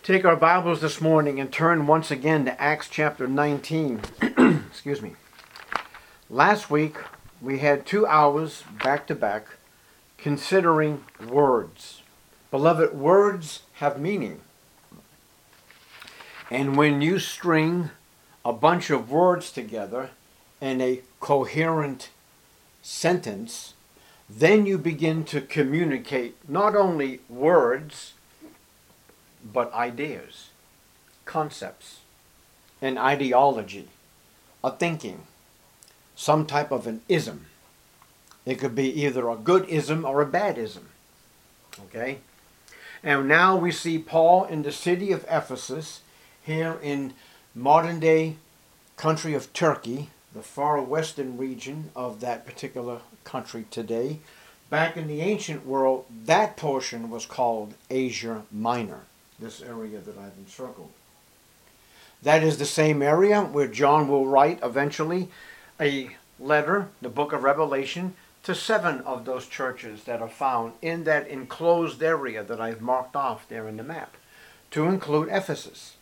Take our Bibles this morning and turn once again to Acts chapter 19. Excuse me. Last week we had 2 hours back to back considering words. Beloved, words have meaning. And when you string a bunch of words together in a coherent sentence, then you begin to communicate not only words, but ideas, concepts, an ideology, a thinking, some type of an ism. It could be either a good ism or a bad ism. Okay? And now we see Paul in the city of Ephesus, here in modern day country of Turkey, the far western region of that particular country today. Back in the ancient world, that portion was called Asia Minor, this area that I've encircled. That is the same area where John will write eventually a letter, the book of Revelation, to 7 of those churches that are found in that enclosed area that I've marked off there in the map, to include Ephesus.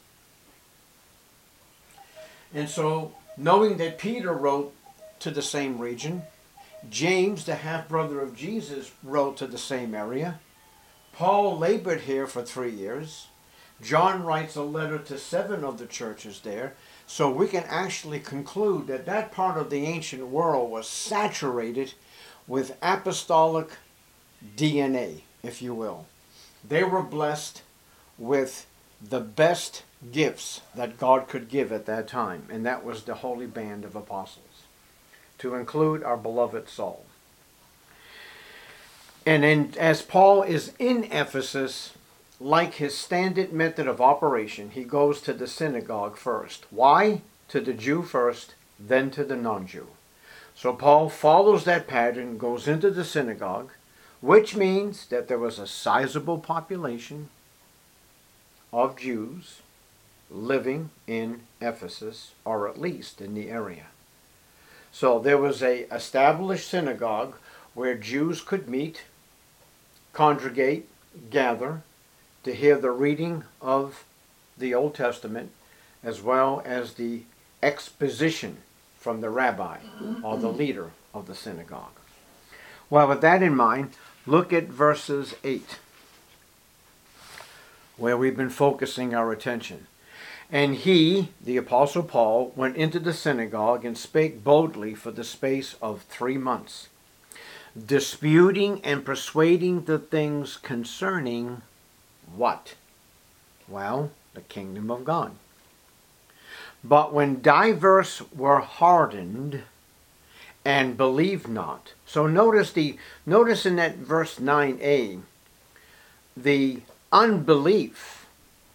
And so, knowing that Peter wrote to the same region, James, the half-brother of Jesus, wrote to the same area, Paul labored here for 3 years. John writes a letter to 7 of the churches there. So we can actually conclude that that part of the ancient world was saturated with apostolic DNA, if you will. They were blessed with the best gifts that God could give at that time. And that was the holy band of apostles, to include our beloved Saul. And then, as Paul is in Ephesus, like his standard method of operation, he goes to the synagogue first. Why? To the Jew first, then to the non-Jew. So Paul follows that pattern, goes into the synagogue, which means that there was a sizable population of Jews living in Ephesus, or at least in the area. So there was a established synagogue where Jews could meet, congregate, gather, to hear the reading of the Old Testament, as well as the exposition from the rabbi, or the leader of the synagogue. Well, with that in mind, look at verses 8, where we've been focusing our attention. And he, the Apostle Paul, went into the synagogue and spake boldly for the space of 3 months, disputing and persuading the things concerning what? Well, the kingdom of God. But when divers were hardened and believed not. So notice in that verse 9a, the unbelief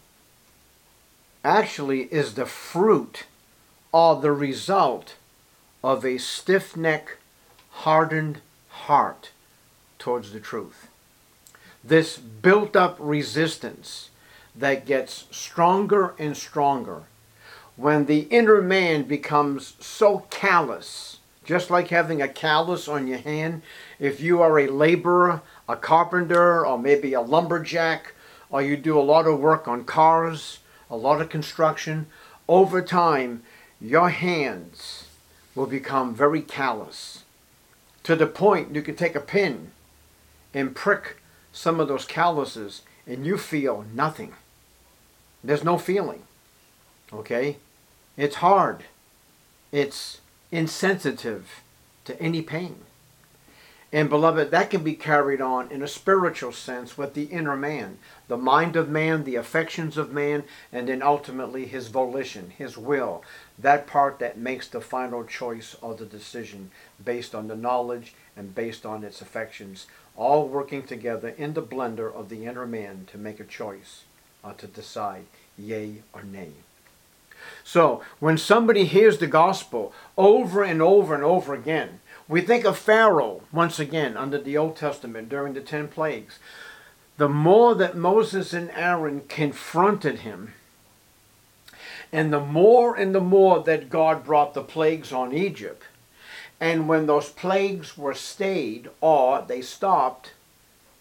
actually is the fruit or the result of a stiff-necked, hardened heart towards the truth. This built-up resistance that gets stronger and stronger when the inner man becomes so callous, just like having a callus on your hand. If you are a laborer, a carpenter, or maybe a lumberjack, or you do a lot of work on cars, a lot of construction, over time, your hands will become very callous, to the point you can take a pin and prick some of those calluses and you feel nothing. There's no feeling. Okay? It's hard. It's insensitive to any pain. And beloved, that can be carried on in a spiritual sense with the inner man, the mind of man, the affections of man, and then ultimately his volition, his will, that part that makes the final choice or the decision based on the knowledge and based on its affections, all working together in the blender of the inner man to make a choice or to decide yea or nay. So when somebody hears the gospel over and over and over again, we think of Pharaoh, once again, under the Old Testament during the 10 plagues. The more that Moses and Aaron confronted him, and the more that God brought the plagues on Egypt, and when those plagues were stayed or they stopped,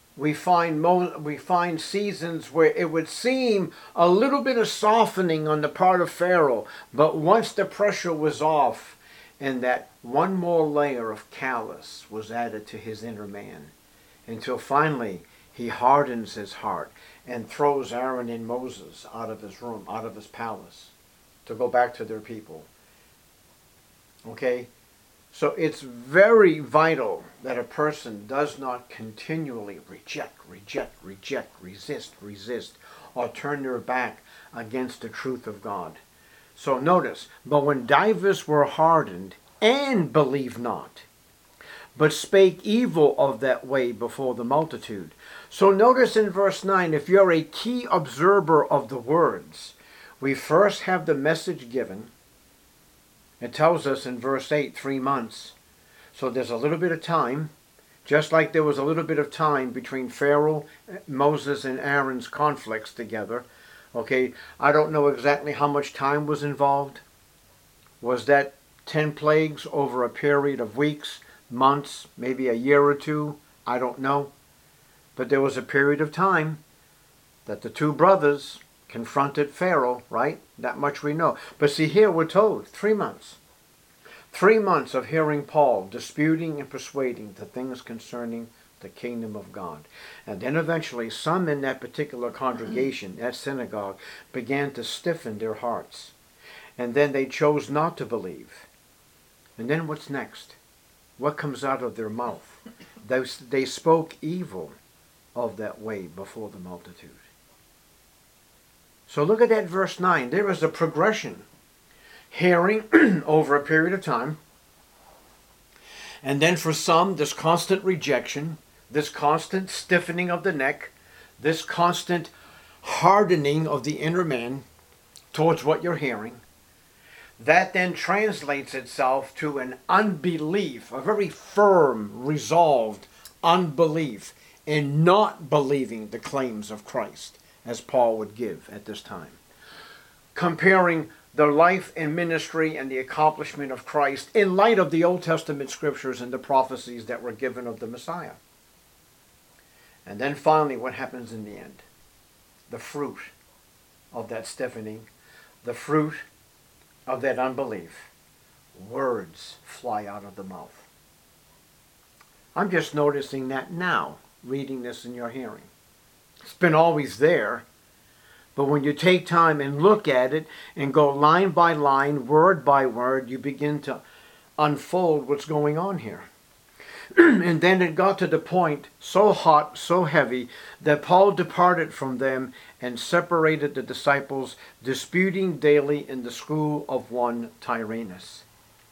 we find seasons where it would seem a little bit of softening on the part of Pharaoh, but once the pressure was off, and that one more layer of callous was added to his inner man, until finally he hardens his heart and throws Aaron and Moses out of his room, out of his palace, to go back to their people. Okay? So it's very vital that a person does not continually reject, resist, or turn their back against the truth of God. So notice, but when divers were hardened and believed not, but spake evil of that way before the multitude. So notice in verse 9, if you're a key observer of the words, we first have the message given. It tells us in verse 8, 3 months. So there's a little bit of time, just like there was a little bit of time between Pharaoh, Moses, and Aaron's conflicts together. Okay, I don't know exactly how much time was involved. Was that 10 plagues over a period of weeks, months, maybe a year or two? I don't know. But there was a period of time that the two brothers confronted Pharaoh, right? That much we know. But see, here we're told 3 months. 3 months of hearing Paul disputing and persuading the things concerning the kingdom of God. And then eventually some in that particular congregation, that synagogue, began to stiffen their hearts. And then they chose not to believe. And then what's next? What comes out of their mouth? They spoke evil of that way before the multitude. So look at that verse 9. There is a progression. Hearing over a period of time. And then for some, this constant rejection, this constant stiffening of the neck, this constant hardening of the inner man towards what you're hearing. That then translates itself to an unbelief, a very firm, resolved unbelief in not believing the claims of Christ, as Paul would give at this time. Comparing the life and ministry and the accomplishment of Christ in light of the Old Testament scriptures and the prophecies that were given of the Messiah. And then finally, what happens in the end? The fruit of that stiffening, the fruit of that unbelief. Words fly out of the mouth. I'm just noticing that now, reading this in your hearing. It's been always there. But when you take time and look at it and go line by line, word by word, you begin to unfold what's going on here. And then it got to the point, so hot, so heavy, that Paul departed from them and separated the disciples, disputing daily in the school of one Tyrannus.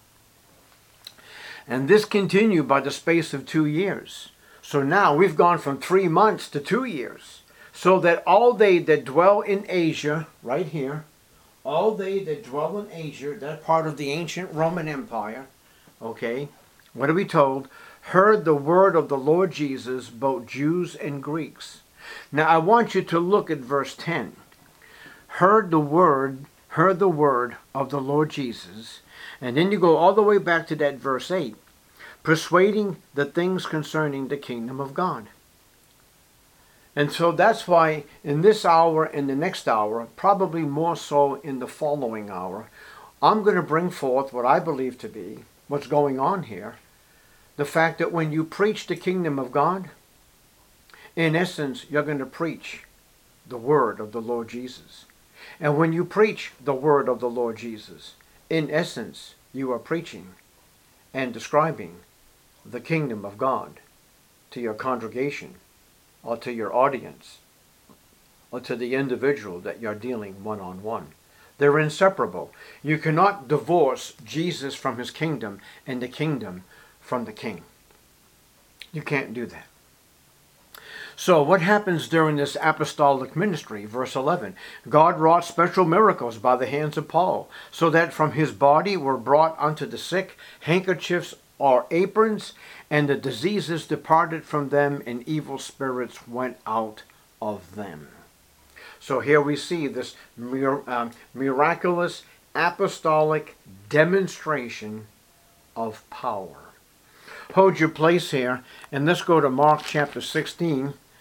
And this continued by the space of 2 years. So now we've gone from 3 months to 2 years. So that all they that dwell in Asia, right here, all they that dwell in Asia, that part of the ancient Roman Empire, okay, what are we told? Heard the word of the Lord Jesus, both Jews and Greeks. Now I want you to look at verse 10. Heard the word of the Lord Jesus. And then you go all the way back to that verse 8. Persuading the things concerning the kingdom of God. And so that's why in this hour and the next hour, probably more so in the following hour, I'm going to bring forth what I believe to be what's going on here. The fact that when you preach the kingdom of God, in essence, you're going to preach the word of the Lord Jesus. And when you preach the word of the Lord Jesus, in essence, you are preaching and describing the kingdom of God to your congregation, or to your audience, or to the individual that you're dealing one-on-one. They're inseparable. You cannot divorce Jesus from his kingdom and the kingdom from the king. You can't do that. So what happens during this apostolic ministry? Verse 11, God wrought special miracles by the hands of Paul, so that from his body were brought unto the sick handkerchiefs or aprons, and the diseases departed from them, and evil spirits went out of them. So here we see this miraculous apostolic demonstration of power. Hold your place here, and let's go to Mark chapter 16,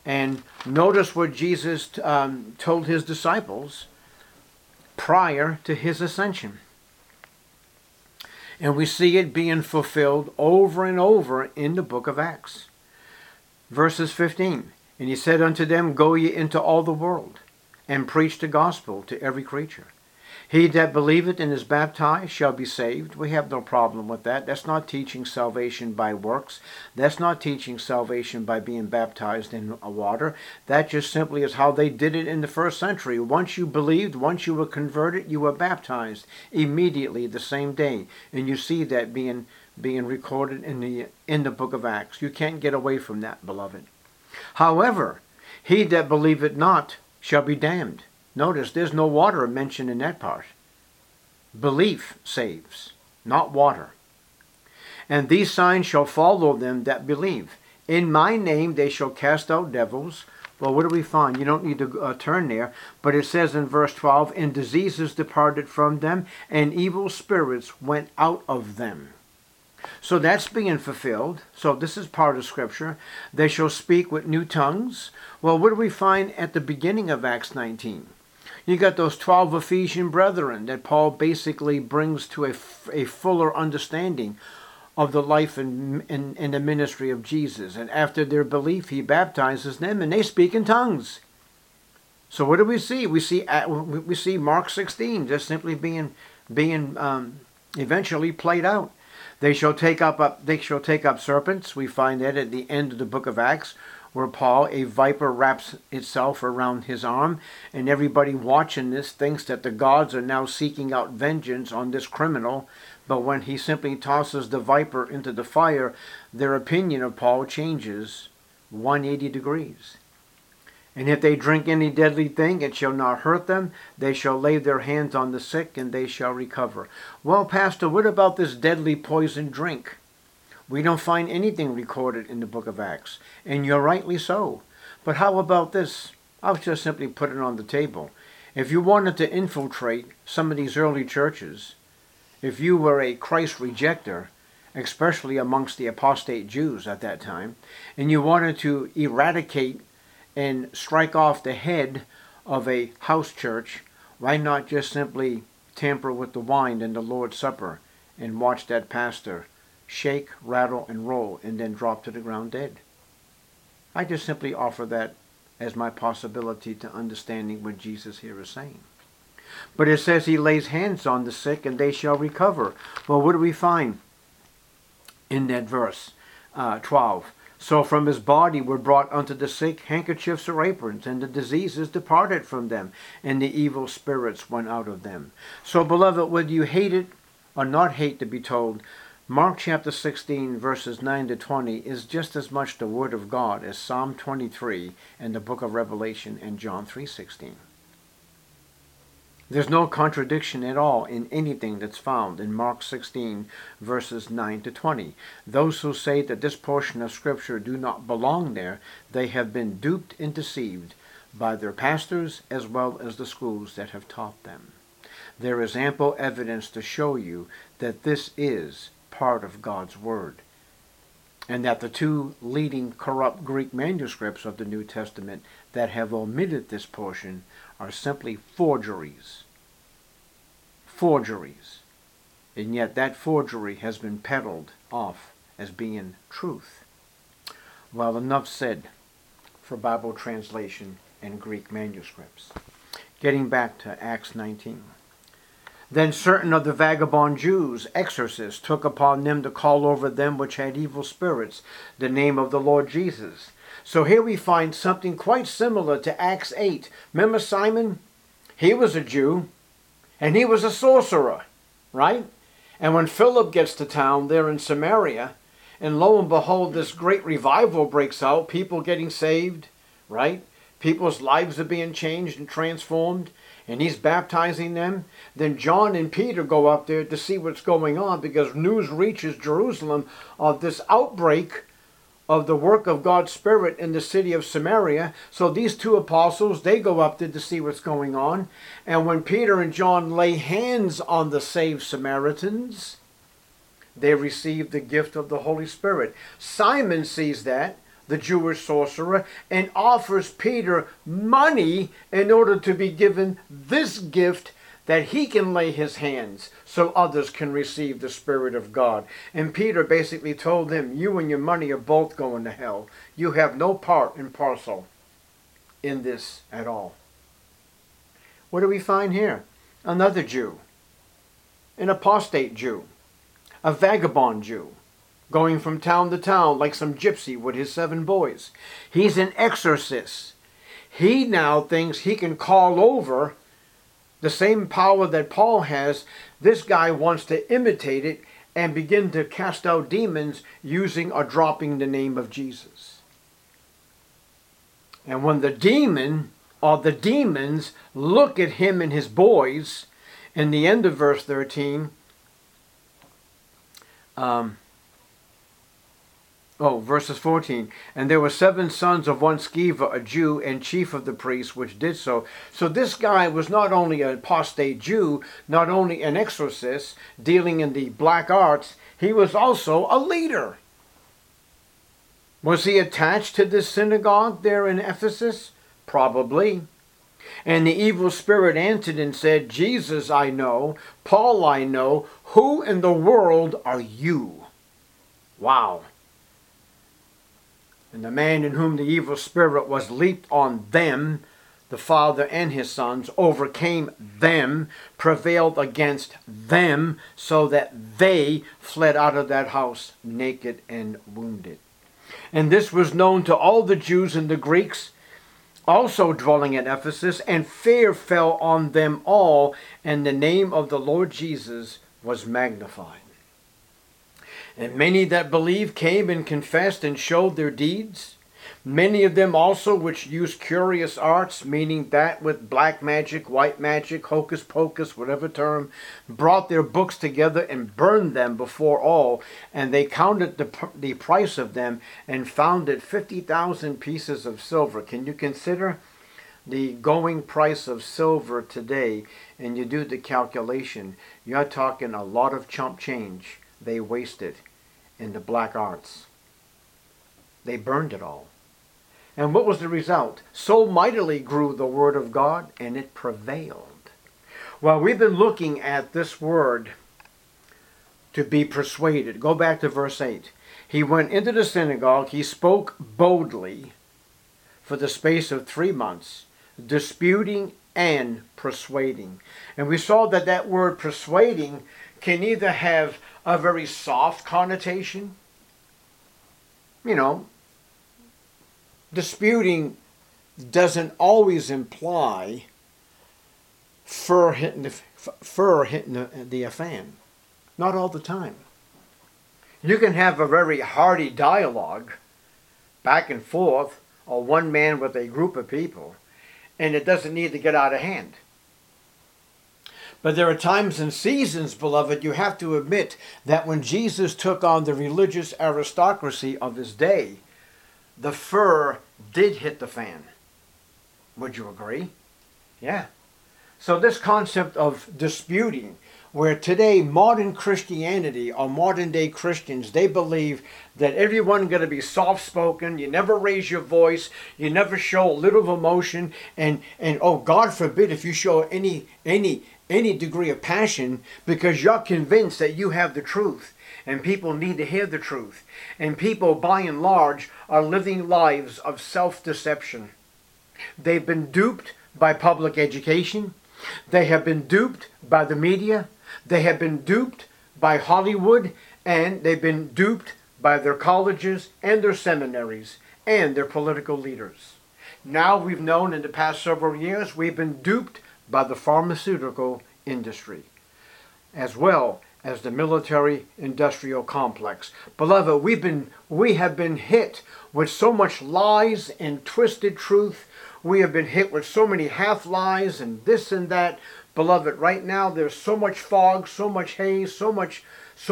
And notice what Jesus told his disciples prior to his ascension. And we see it being fulfilled over and over in the book of Acts. Verses 15. And he said unto them, Go ye into all the world, and preach the gospel to every creature. He that believeth and is baptized shall be saved. We have no problem with that. That's not teaching salvation by works. That's not teaching salvation by being baptized in water. That just simply is how they did it in the first century. Once you believed, once you were converted, you were baptized immediately the same day. And you see that being recorded in the book of Acts. You can't get away from that, beloved. However, he that believeth not shall be damned. Notice there's no water mentioned in that part. Belief saves, not water. And these signs shall follow them that believe. In my name they shall cast out devils. Well, what do we find? You don't need to turn there. But it says in verse 12, And diseases departed from them, and evil spirits went out of them. So that's being fulfilled. So this is part of Scripture. They shall speak with new tongues. Well, what do we find at the beginning of Acts 19? You got those 12 Ephesian brethren that Paul basically brings to a fuller understanding of the life and the ministry of Jesus. And after their belief, he baptizes them, and they speak in tongues. So what do we see? We see Mark 16 just simply being eventually played out. They shall take up serpents. We find that at the end of the book of Acts, where Paul, a viper wraps itself around his arm, and everybody watching this thinks that the gods are now seeking out vengeance on this criminal. But when he simply tosses the viper into the fire, their opinion of Paul changes 180 degrees. And if they drink any deadly thing, it shall not hurt them. They shall lay their hands on the sick, and they shall recover. Well, Pastor, what about this deadly poison drink? We don't find anything recorded in the book of Acts, and you're rightly so. But how about this? I'll just simply put it on the table. If you wanted to infiltrate some of these early churches, if you were a Christ rejecter, especially amongst the apostate Jews at that time, and you wanted to eradicate and strike off the head of a house church, why not just simply tamper with the wine in the Lord's Supper and watch that pastor shake, rattle, and roll, and then drop to the ground dead? I just simply offer that as my possibility to understanding what Jesus here is saying. But it says he lays hands on the sick, and they shall recover. Well, what do we find in that verse 12? So from his body were brought unto the sick handkerchiefs or aprons, and the diseases departed from them, and the evil spirits went out of them. So, beloved, whether you hate it or not hate to be told, Mark chapter 16, verses 9 to 20 is just as much the Word of God as Psalm 23 and the book of Revelation and John 3:16. There's no contradiction at all in anything that's found in Mark 16, verses 9 to 20. Those who say that this portion of Scripture do not belong there, they have been duped and deceived by their pastors as well as the schools that have taught them. There is ample evidence to show you that this is part of God's Word, and that the two leading corrupt Greek manuscripts of the New Testament that have omitted this portion are simply forgeries. Forgeries. And yet that forgery has been peddled off as being truth. Well, enough said for Bible translation and Greek manuscripts. Getting back to Acts 19. Then certain of the vagabond Jews, exorcists, took upon them to call over them which had evil spirits, the name of the Lord Jesus. So here we find something quite similar to Acts 8. Remember Simon? He was a Jew, and he was a sorcerer, right? And when Philip gets to town there in Samaria, and lo and behold, this great revival breaks out, people getting saved, right? People's lives are being changed and transformed, and he's baptizing them. Then John and Peter go up there to see what's going on, because news reaches Jerusalem of this outbreak of the work of God's Spirit in the city of Samaria. So these two apostles, they go up there to see what's going on. And when Peter and John lay hands on the saved Samaritans, they receive the gift of the Holy Spirit. Simon sees that, the Jewish sorcerer, and offers Peter money in order to be given this gift that he can lay his hands so others can receive the Spirit of God. And Peter basically told them, you and your money are both going to hell. You have no part and parcel in this at all. What do we find here? Another Jew, an apostate Jew, a vagabond Jew, going from town to town like some gypsy with his 7 boys. He's an exorcist. He now thinks he can call over the same power that Paul has. This guy wants to imitate it and begin to cast out demons using or dropping the name of Jesus. And when the demon or the demons look at him and his boys, in the end of verse 13, verses 14. And there were 7 sons of one Sceva, a Jew, and chief of the priests, which did so. So this guy was not only an apostate Jew, not only an exorcist, dealing in the black arts, he was also a leader. Was he attached to this synagogue there in Ephesus? Probably. And the evil spirit answered and said, Jesus I know, Paul I know, who in the world are you? Wow. And the man in whom the evil spirit was leaped on them, the father and his sons, overcame them, prevailed against them, so that they fled out of that house naked and wounded. And this was known to all the Jews and the Greeks, also dwelling at Ephesus, and fear fell on them all, and the name of the Lord Jesus was magnified. And many that believed came and confessed and showed their deeds. Many of them also which used curious arts, meaning that with black magic, white magic, hocus pocus, whatever term, brought their books together and burned them before all. And they counted the price of them and found it 50,000 pieces of silver. Can you consider the going price of silver today? And you do the calculation, you're talking a lot of chump change they wasted in the black arts. They burned it all. And what was the result? So mightily grew the word of God, and it prevailed. Well, we've been looking at this word, to be persuaded. Go back to verse 8. He went into the synagogue, he spoke boldly for the space of 3 months, disputing and persuading. And we saw that that word persuading can either have a very soft connotation. Disputing doesn't always imply fur hitting the fan. Not all the time. You can have a very hearty dialogue, back and forth, or one man with a group of people, and it doesn't need to get out of hand. But there are times and seasons, beloved, you have to admit that when Jesus took on the religious aristocracy of his day, the fur did hit the fan. Would you agree? Yeah. So this concept of disputing, where today modern Christianity or modern day Christians, they believe that everyone's going to be soft-spoken, you never raise your voice, you never show a little emotion, and oh, God forbid if you show any degree of passion, because you're convinced that you have the truth. And people need to hear the truth. And people, by and large, are living lives of self-deception. They've been duped by public education. They have been duped by the media. They have been duped by Hollywood. And they've been duped by their colleges and their seminaries and their political leaders. Now we've known in the past several years, we've been duped by the pharmaceutical industry, as well as the military-industrial complex. Beloved, we have been hit with so much lies and twisted truth. We have been hit with so many half-lies and this and that. Beloved, right now there's so much fog, so much haze, so much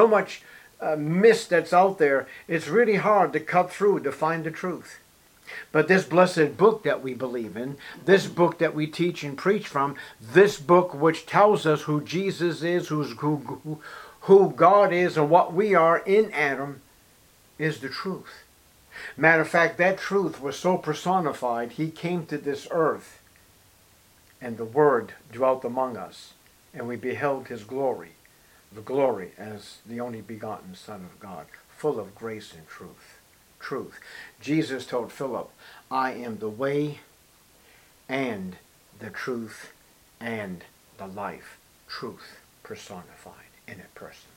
mist that's out there. It's really hard to cut through to find the truth. But this blessed book that we believe in, this book that we teach and preach from, this book which tells us who Jesus is, who God is, and what we are in Adam, is the truth. Matter of fact, that truth was so personified, he came to this earth, and the Word dwelt among us, and we beheld his glory, the glory as the only begotten Son of God, full of grace and truth. Truth. Jesus told Philip, I am the way and the truth and the life. Truth personified in a person.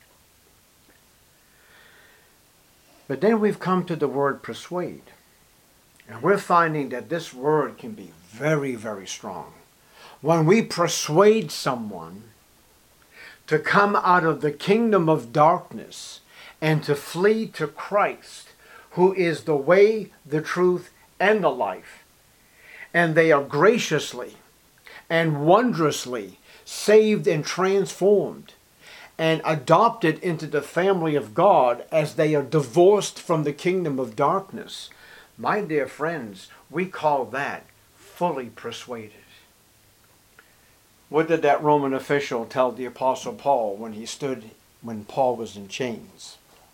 But then we've come to the word persuade. And we're finding that this word can be very, very strong. When we persuade someone to come out of the kingdom of darkness and to flee to Christ, who is the way, the truth, and the life, and they are graciously and wondrously saved and transformed and adopted into the family of God as they are divorced from the kingdom of darkness, my dear friends, we call that fully persuaded. What did that Roman official tell the Apostle Paul when Paul was in chains?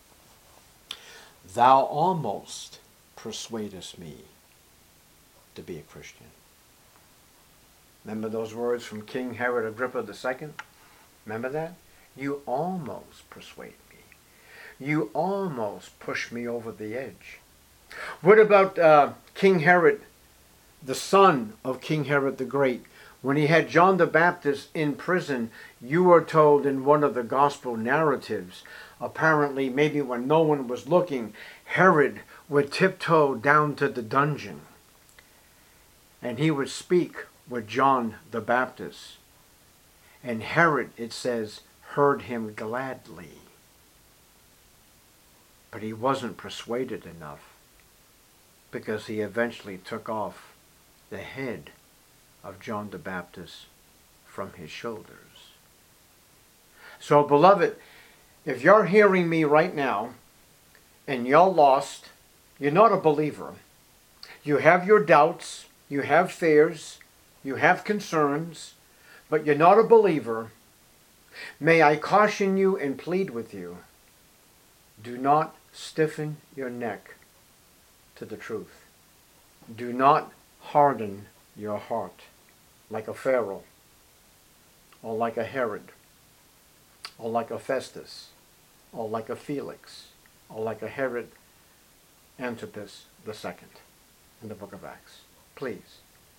Thou almost persuadest me to be a Christian. Remember those words from King Herod Agrippa II? Remember that? You almost persuade me. You almost push me over the edge. What about King Herod, the son of King Herod the Great? When he had John the Baptist in prison, you are told in one of the gospel narratives, apparently maybe when no one was looking, Herod would tiptoe down to the dungeon and he would speak with John the Baptist. And Herod, it says, heard him gladly. But he wasn't persuaded enough, because he eventually took off the head of John the Baptist from his shoulders. So, beloved, if you're hearing me right now and you're lost, you're not a believer, you have your doubts, you have fears, you have concerns, but you're not a believer, may I caution you and plead with you, do not stiffen your neck to the truth. Do not harden your heart like a Pharaoh, or like a Herod, or like a Festus, or like a Felix, or like a Herod Antipas II in the book of Acts. Please.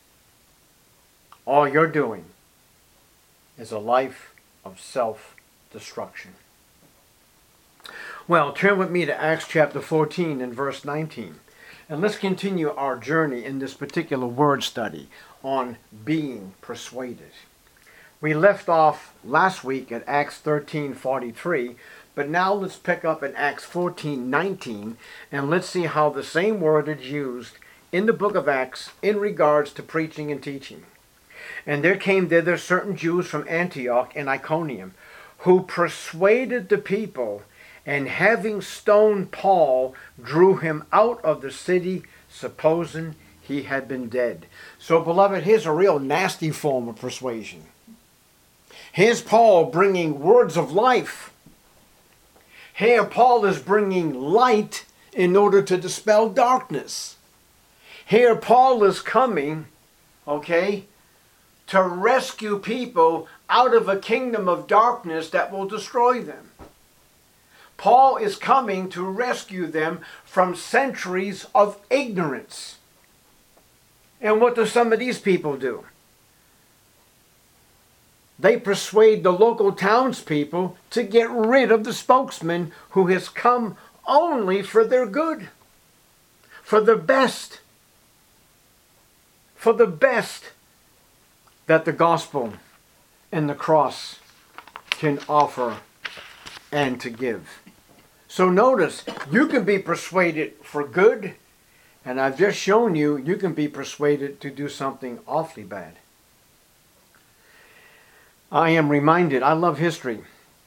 All you're doing is a life of self-destruction. Well, turn with me to Acts chapter 14 and verse 19. And let's continue our journey in this particular word study on being persuaded. We left off last week at Acts 13:43, but now let's pick up in Acts 14:19, and let's see how the same word is used in the book of Acts in regards to preaching and teaching. And there came thither certain Jews from Antioch and Iconium, who persuaded the people, and having stoned Paul, drew him out of the city, supposing he had been dead. So, beloved, here's a real nasty form of persuasion. Here's Paul bringing words of life. Here Paul is bringing light in order to dispel darkness. Here Paul is coming, to rescue people out of a kingdom of darkness that will destroy them. Paul is coming to rescue them from centuries of ignorance. And what do some of these people do? They persuade the local townspeople to get rid of the spokesman who has come only for their good, for the best that the gospel and the cross can offer and to give. So notice, you can be persuaded for good, and I've just shown you, you can be persuaded to do something awfully bad. I am reminded, I love history.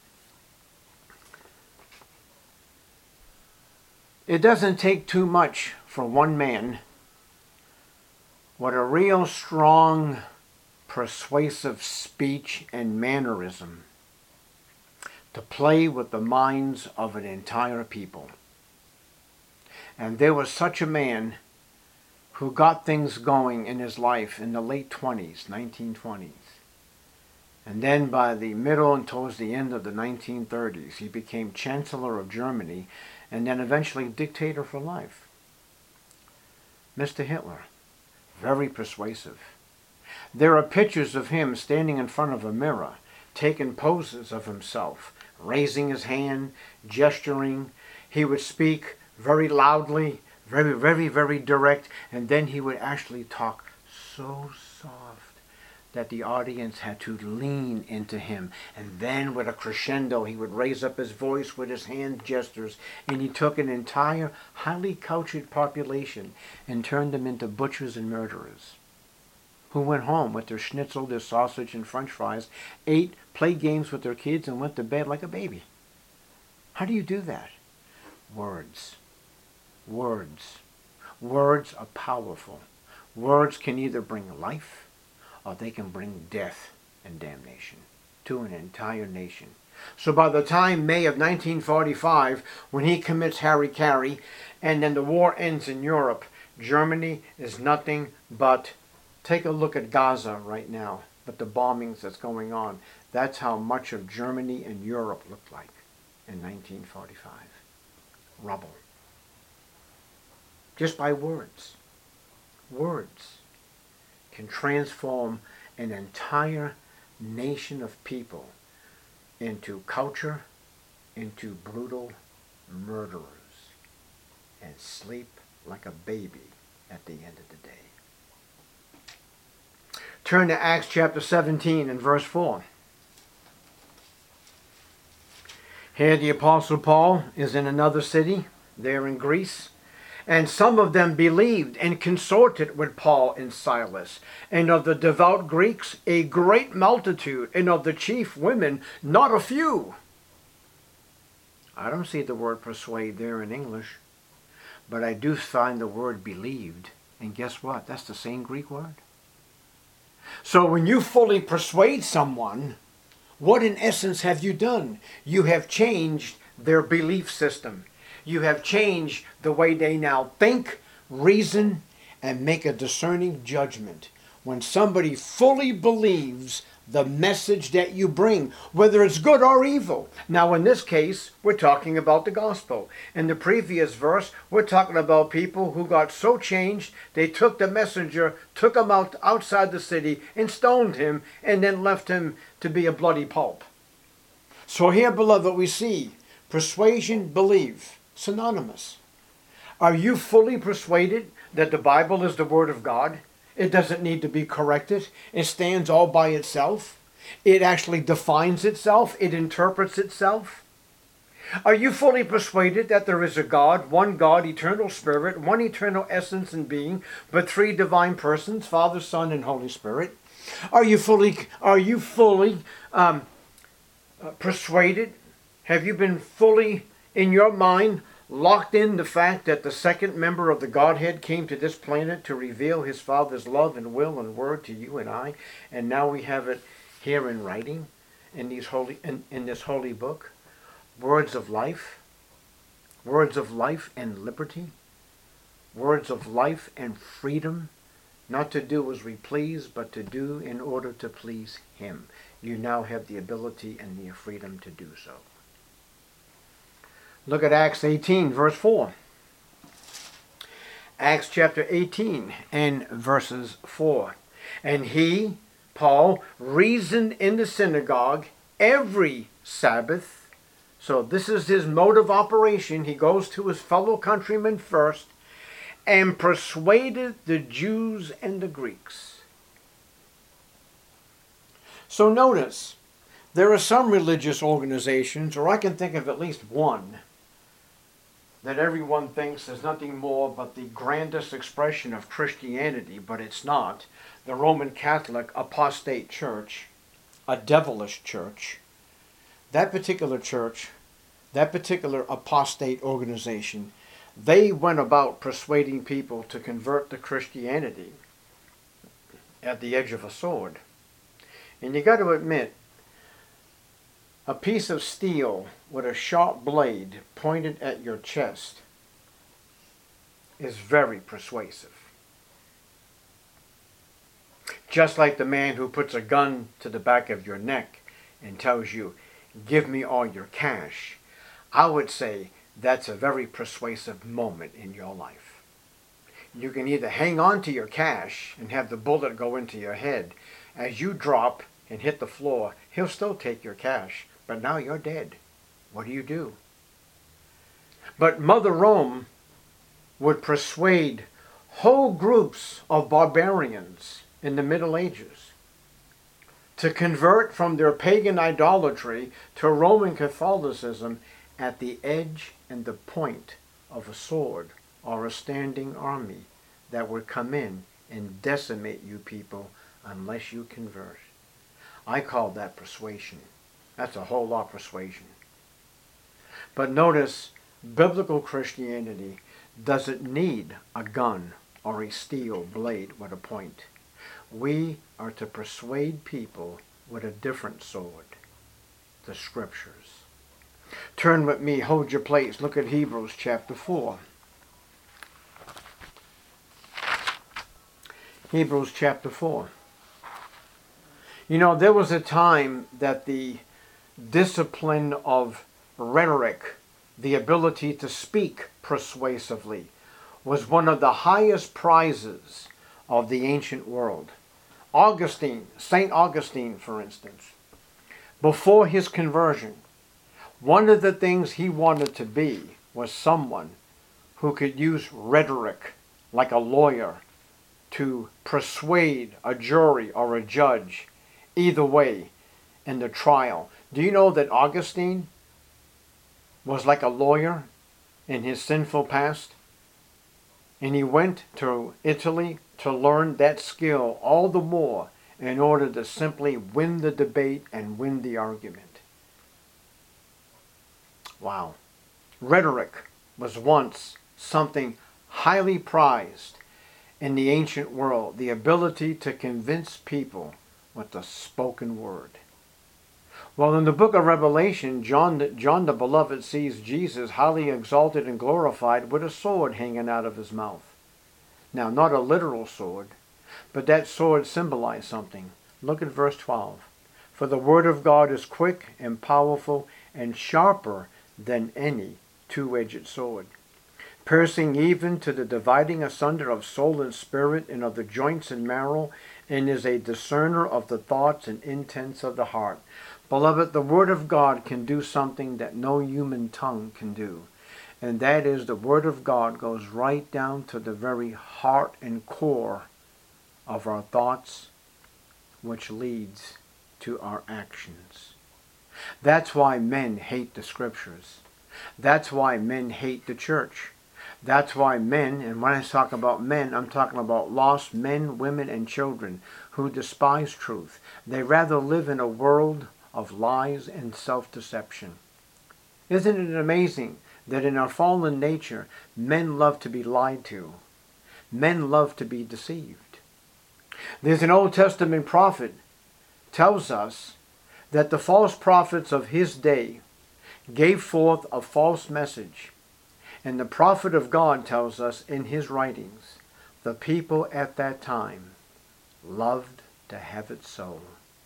It doesn't take too much for one man with a real strong, persuasive speech and mannerism to play with the minds of an entire people. And there was such a man who got things going in his life in the late 20s, 1920s. And then by the middle and towards the end of the 1930s, he became Chancellor of Germany and then eventually dictator for life. Mr. Hitler, very persuasive. There are pictures of him standing in front of a mirror, taking poses of himself, raising his hand, gesturing. He would speak very loudly, very, very, very direct, and then he would actually talk so soft that the audience had to lean into him. And then with a crescendo, he would raise up his voice with his hand gestures, and he took an entire highly cultured population and turned them into butchers and murderers, who went home with their schnitzel, their sausage, and french fries, ate, played games with their kids, and went to bed like a baby. How do you do that? Words. Words. Words are powerful. Words can either bring life or they can bring death and damnation to an entire nation. So by the time May of 1945, when he commits Harry-Carry, and then the war ends in Europe, Germany is nothing but, take a look at Gaza right now, but the bombings that's going on. That's how much of Germany and Europe looked like in 1945. Rubble. Just by words. Words can transform an entire nation of people into culture, into brutal murderers, and sleep like a baby at the end of the day. Turn to Acts chapter 17 and verse 4. Here the Apostle Paul is in another city, there in Greece. And some of them believed and consorted with Paul and Silas. And of the devout Greeks, a great multitude, and of the chief women, not a few. I don't see the word persuade there in English, but I do find the word believed. And guess what? That's the same Greek word. So when you fully persuade someone, what in essence have you done? You have changed their belief system. You have changed the way they now think, reason, and make a discerning judgment. When somebody fully believes the message that you bring, whether it's good or evil. Now in this case, we're talking about the gospel. In the previous verse, we're talking about people who got so changed, they took the messenger, took him outside the city, and stoned him, and then left him to be a bloody pulp. So here, beloved, we see persuasion, believe. Synonymous. Are you fully persuaded that the Bible is the Word of God? It doesn't need to be corrected. It stands all by itself. It actually defines itself. It interprets itself. Are you fully persuaded that there is a God, one God, eternal Spirit, one eternal essence and being, but three divine persons, Father, Son, and Holy Spirit? Are you fully persuaded? Have you been fully in your mind locked in the fact that the second member of the Godhead came to this planet to reveal his Father's love and will and word to you and I, and now we have it here in writing in this holy book? Words of life and liberty, words of life and freedom, not to do as we please, but to do in order to please Him. You now have the ability and the freedom to do so. Look at Acts 18, verse 4. Acts chapter 18 and verses 4. And he, Paul, reasoned in the synagogue every Sabbath. So this is his mode of operation. He goes to his fellow countrymen first and persuaded the Jews and the Greeks. So notice, there are some religious organizations, or I can think of at least one, that everyone thinks is nothing more but the grandest expression of Christianity, but it's not. The Roman Catholic apostate church, a devilish church. That particular church, that particular apostate organization, they went about persuading people to convert to Christianity at the edge of a sword. And you got to admit, a piece of steel with a sharp blade pointed at your chest is very persuasive. Just like the man who puts a gun to the back of your neck and tells you, give me all your cash, I would say that's a very persuasive moment in your life. You can either hang on to your cash and have the bullet go into your head. As you drop and hit the floor, he'll still take your cash, but now you're dead. What do? But Mother Rome would persuade whole groups of barbarians in the Middle Ages to convert from their pagan idolatry to Roman Catholicism at the edge and the point of a sword or a standing army that would come in and decimate you people unless you convert. I call that persuasion. That's a whole lot of persuasion. But notice, biblical Christianity doesn't need a gun or a steel blade with a point. We are to persuade people with a different sword, the Scriptures. Turn with me, hold your place, look at Hebrews chapter 4. Hebrews chapter 4. You know, there was a time that the discipline of rhetoric, the ability to speak persuasively, was one of the highest prizes of the ancient world. Augustine, St. Augustine, for instance, before his conversion, one of the things he wanted to be was someone who could use rhetoric like a lawyer to persuade a jury or a judge either way in the trial. Do you know that Augustine was like a lawyer in his sinful past? And he went to Italy to learn that skill all the more in order to simply win the debate and win the argument. Wow. Rhetoric was once something highly prized in the ancient world, the ability to convince people with the spoken word. Well, in the book of Revelation, John the Beloved sees Jesus highly exalted and glorified with a sword hanging out of his mouth. Now, not a literal sword, but that sword symbolized something. Look at verse 12. For the word of God is quick and powerful and sharper than any two-edged sword, piercing even to the dividing asunder of soul and spirit and of the joints and marrow, and is a discerner of the thoughts and intents of the heart. Beloved, the Word of God can do something that no human tongue can do. And that is, the Word of God goes right down to the very heart and core of our thoughts, which leads to our actions. That's why men hate the Scriptures. That's why men hate the church. That's why men, and when I talk about men, I'm talking about lost men, women, and children who despise truth. They rather live in a world of lies and self-deception. Isn't it amazing that in our fallen nature, men love to be lied to? Men love to be deceived. There's an Old Testament prophet tells us that the false prophets of his day gave forth a false message. And the prophet of God tells us in his writings, the people at that time loved to have it so.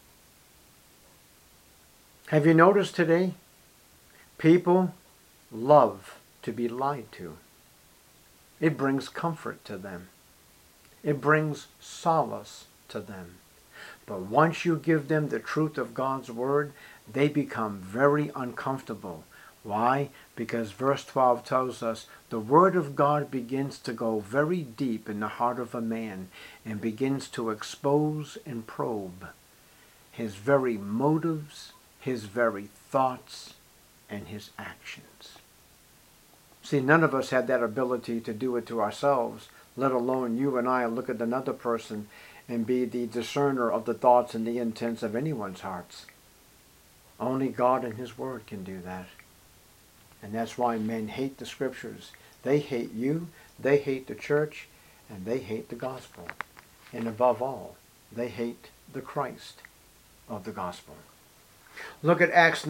Have you noticed today? People love to be lied to. It brings comfort to them. It brings solace to them. But once you give them the truth of God's word, they become very uncomfortable. Why? Because verse 12 tells us the word of God begins to go very deep in the heart of a man and begins to expose and probe his very motives, his very thoughts, and his actions. See, none of us had that ability to do it to ourselves, let alone you and I look at another person and be the discerner of the thoughts and the intents of anyone's hearts. Only God and his word can do that. And that's why men hate the Scriptures. They hate you, they hate the church, and they hate the gospel. And above all, they hate the Christ of the gospel. Look at Acts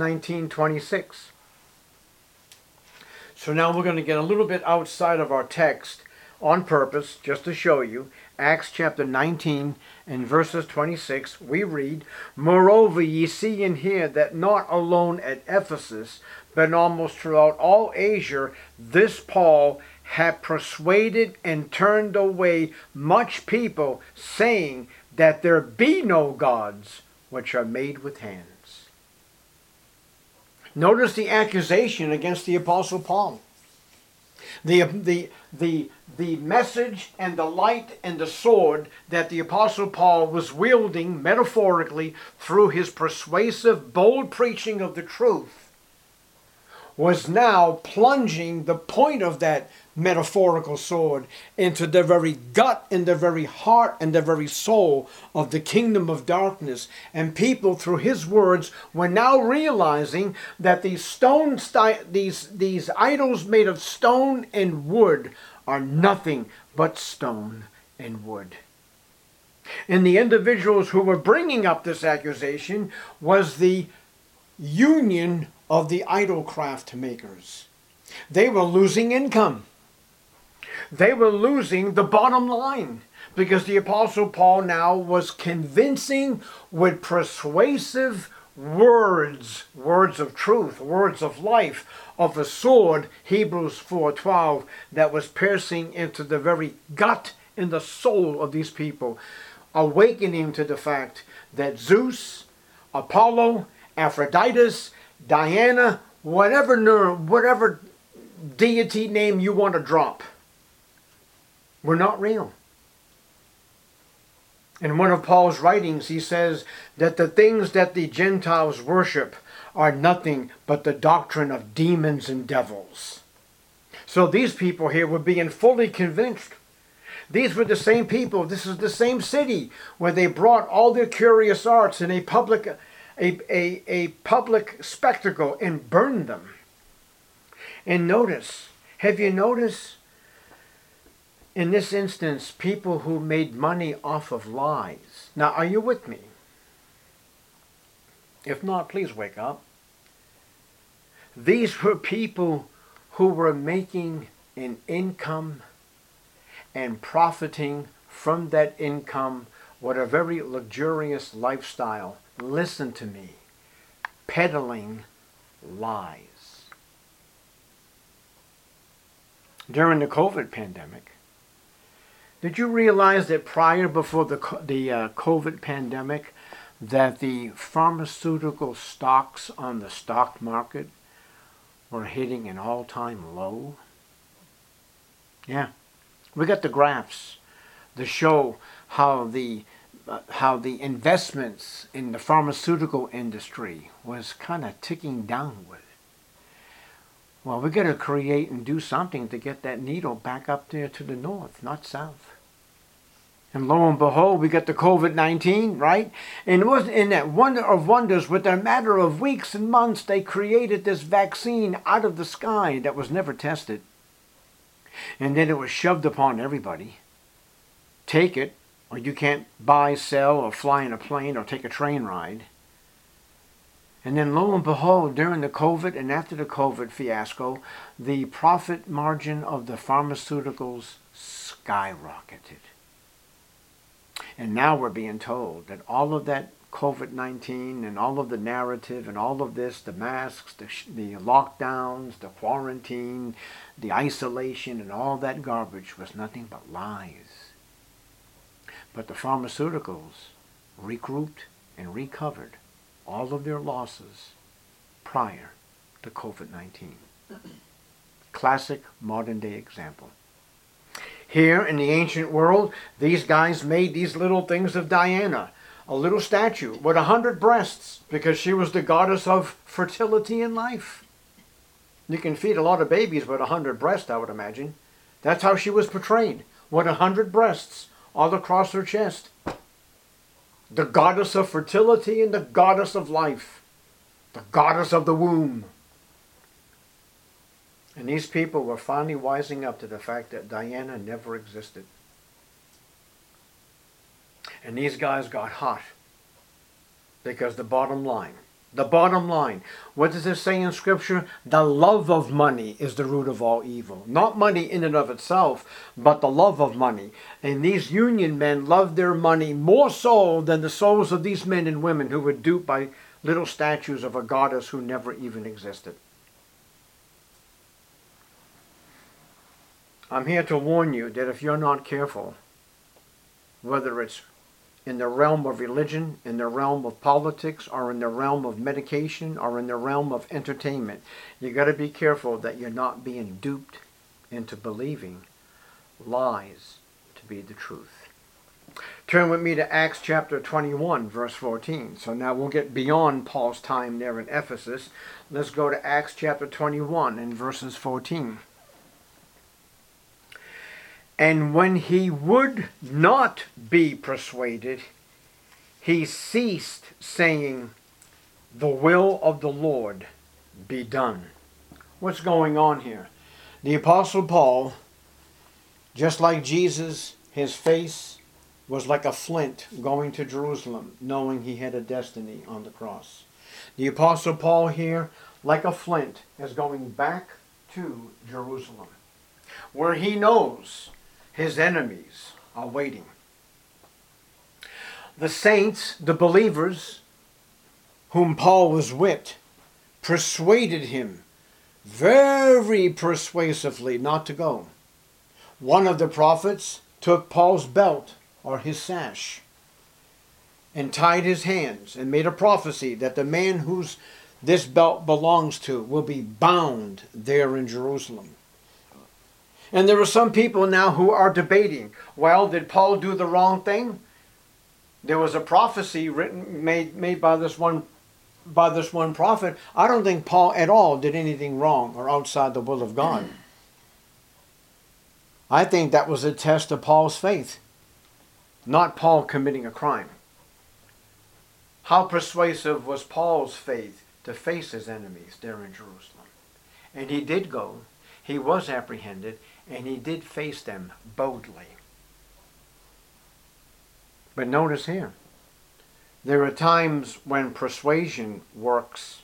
19:26. So now we're going to get a little bit outside of our text, on purpose, just to show you. Acts chapter 19 and verses 26, we read, "Moreover, ye see and hear that not alone at Ephesus, but almost throughout all Asia, this Paul had persuaded and turned away much people, saying that there be no gods which are made with hands." Notice the accusation against the Apostle Paul. The message and the light and the sword that the Apostle Paul was wielding metaphorically through his persuasive, bold preaching of the truth was now plunging the point of that metaphorical sword into the very gut and the very heart and the very soul of the kingdom of darkness. And people, through his words, were now realizing that these idols made of stone and wood are nothing but stone and wood. And the individuals who were bringing up this accusation was the union of the idol craft makers. They were losing income. They were losing the bottom line because the Apostle Paul now was convincing with persuasive words, words of truth, words of life, of a sword, Hebrews 4:12, that was piercing into the very gut and the soul of these people, awakening to the fact that Zeus, Apollo, Aphrodite, Diana, whatever deity name you want to drop, were not real. In one of Paul's writings, he says that the things that the Gentiles worship are nothing but the doctrine of demons and devils. So these people here were being fully convinced. These were the same people. This is the same city where they brought all their curious arts in a public spectacle and burned them. And notice, have you noticed in this instance people who made money off of lies? Now, are you with me? If not, please wake up. These were people who were making an income and profiting from that income with a very luxurious lifestyle. Listen to me. Peddling lies. During the COVID pandemic, did you realize that before the COVID pandemic, that the pharmaceutical stocks on the stock market were hitting an all-time low? Yeah. We got the graphs that show how the investments in the pharmaceutical industry was kind of ticking downward. Well, we got to create and do something to get that needle back up there to the north, not south. And lo and behold, we got the COVID-19, right? And it wasn't in that wonder of wonders, with a matter of weeks and months, they created this vaccine out of the sky that was never tested. And then it was shoved upon everybody. Take it, or you can't buy, sell, or fly in a plane, or take a train ride. And then lo and behold, during the COVID and after the COVID fiasco, the profit margin of the pharmaceuticals skyrocketed. And now we're being told that all of that COVID-19 and all of the narrative and all of this, the masks, the lockdowns, the quarantine, the isolation, and all that garbage was nothing but lies. But the pharmaceuticals regrouped and recovered all of their losses prior to COVID-19. Classic modern day example. Here in the ancient world, these guys made these little things of Diana, a little statue with 100 breasts, because she was the goddess of fertility and life. You can feed a lot of babies with 100 breasts, I would imagine. That's how she was portrayed, with 100 breasts all across her chest. The goddess of fertility and the goddess of life. The goddess of the womb. And these people were finally wising up to the fact that Diana never existed. And these guys got hot. Because the bottom line, The bottom line, what does it say in Scripture? The love of money is the root of all evil. Not money in and of itself, but the love of money. And these union men loved their money more so than the souls of these men and women who were duped by little statues of a goddess who never even existed. I'm here to warn you that if you're not careful, whether it's in the realm of religion, in the realm of politics, or in the realm of medication, or in the realm of entertainment, you got to be careful that you're not being duped into believing lies to be the truth. Turn with me to Acts chapter 21, verse 14. So now we'll get beyond Paul's time there in Ephesus. Let's go to Acts chapter 21 and verses 14. And when he would not be persuaded, he ceased, saying, the will of the Lord be done. What's going on here? The Apostle Paul, just like Jesus, his face was like a flint going to Jerusalem, knowing he had a destiny on the cross. The Apostle Paul here, like a flint, is going back to Jerusalem, where he knows his enemies are waiting. The saints, the believers, whom Paul was with, persuaded him very persuasively not to go. One of the prophets took Paul's belt or his sash and tied his hands and made a prophecy that the man whose this belt belongs to will be bound there in Jerusalem. And there are some people now who are debating, well, did Paul do the wrong thing? There was a prophecy made by this one prophet. I don't think Paul at all did anything wrong or outside the will of God. I think that was a test of Paul's faith, not Paul committing a crime. How persuasive was Paul's faith to face his enemies there in Jerusalem? And he did go. He was apprehended, and he did face them boldly. But notice here, there are times when persuasion works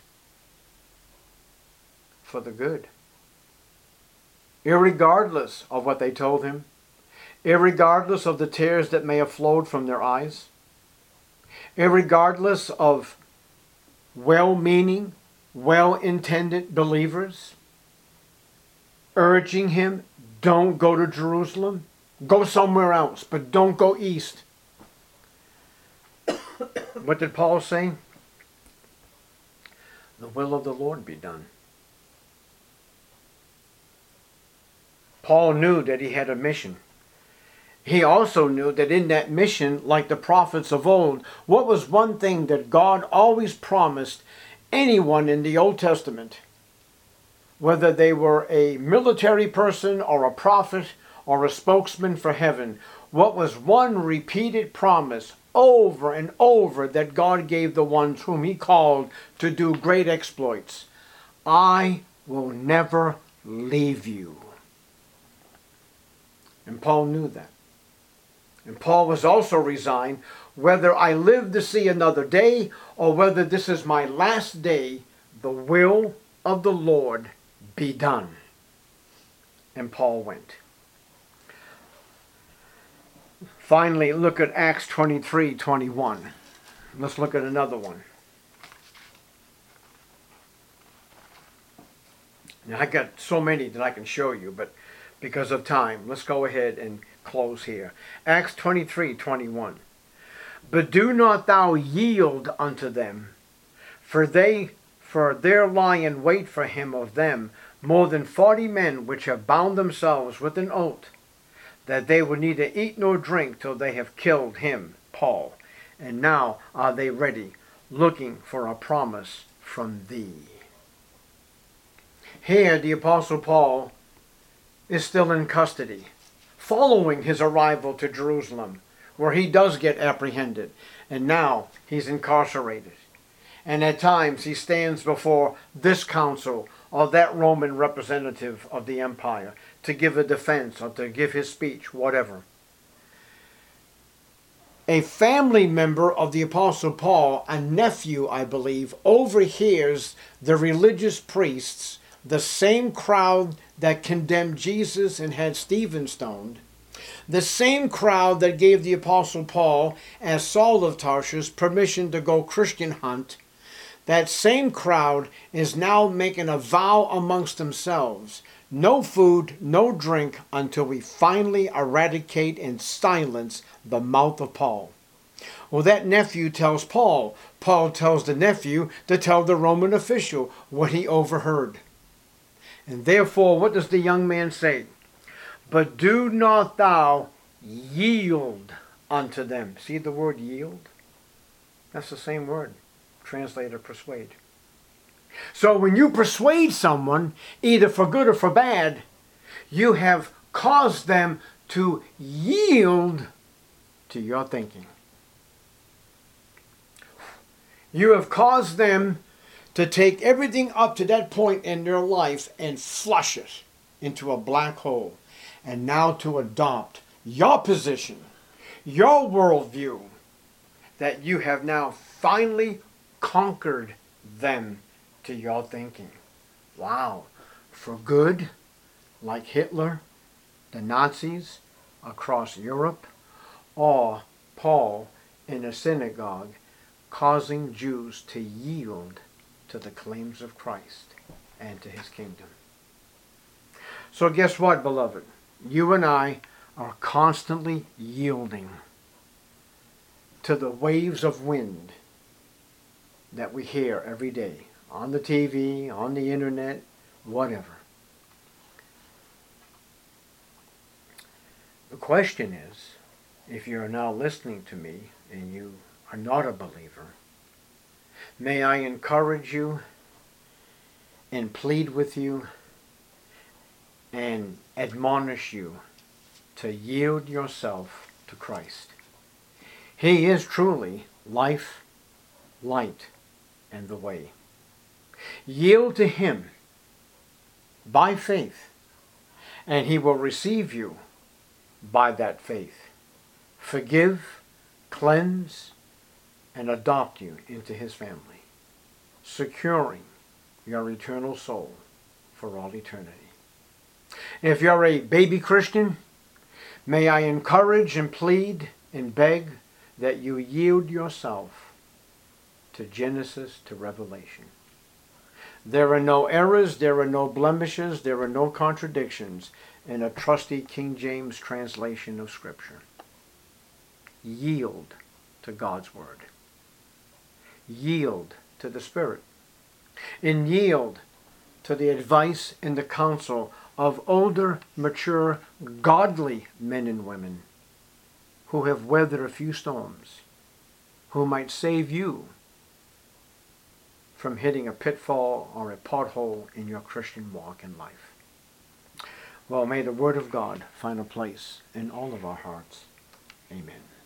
for the good. Irregardless of what they told him, irregardless of the tears that may have flowed from their eyes, irregardless of well-meaning, well-intended believers urging him, don't go to Jerusalem, go somewhere else, but don't go east. What did Paul say? The will of the Lord be done. Paul knew that he had a mission. He also knew that in that mission, like the prophets of old, what was one thing that God always promised anyone in the Old Testament, whether they were a military person or a prophet or a spokesman for heaven, what was one repeated promise over and over that God gave the ones whom he called to do great exploits? I will never leave you. And Paul knew that. And Paul was also resigned, whether I live to see another day or whether this is my last day, the will of the Lord be done. And Paul went. Finally, look at Acts 23:21. Let's look at another one. Now, I got so many that I can show you, but because of time, let's go ahead and close here. Acts 23:21. But do not thou yield unto them, for there lie in wait for him of them more than 40 men which have bound themselves with an oath, that they will neither eat nor drink till they have killed him, Paul. And now are they ready, looking for a promise from thee. Here the Apostle Paul is still in custody, following his arrival to Jerusalem, where he does get apprehended, and now he's incarcerated. And at times he stands before this council or that Roman representative of the empire to give a defense or to give his speech, whatever. A family member of the Apostle Paul, a nephew, I believe, overhears the religious priests, the same crowd that condemned Jesus and had Stephen stoned, the same crowd that gave the Apostle Paul, as Saul of Tarsus, permission to go Christian hunt. That same crowd is now making a vow amongst themselves. No food, no drink until we finally eradicate and silence the mouth of Paul. Well, that nephew tells Paul. Paul tells the nephew to tell the Roman official what he overheard. And therefore, what does the young man say? But do not thou yield unto them. See the word yield? That's the same word. Translated persuade. So when you persuade someone, either for good or for bad, you have caused them to yield to your thinking. You have caused them to take everything up to that point in their life and flush it into a black hole, and now to adopt your position, your worldview, that you have now finally conquered them to your thinking. Wow. For good, like Hitler, the Nazis across Europe, or Paul in a synagogue causing Jews to yield to the claims of Christ and to his kingdom. So guess what, beloved? You and I are constantly yielding to the waves of wind that we hear every day on the TV, on the internet, whatever. The question is, if you are now listening to me and you are not a believer, may I encourage you and plead with you and admonish you to yield yourself to Christ. He is truly life, light, and the way. Yield to him by faith, and he will receive you by that faith. Forgive, cleanse, and adopt you into his family, securing your eternal soul for all eternity. If you're a baby Christian, may I encourage and plead and beg that you yield yourself to Genesis to Revelation. There are no errors, there are no blemishes, there are no contradictions in a trusty King James translation of Scripture. Yield to God's Word. Yield to the Spirit. And yield to the advice and the counsel of older, mature, godly men and women who have weathered a few storms, who might save you from hitting a pitfall or a pothole in your Christian walk in life. Well, may the Word of God find a place in all of our hearts. Amen.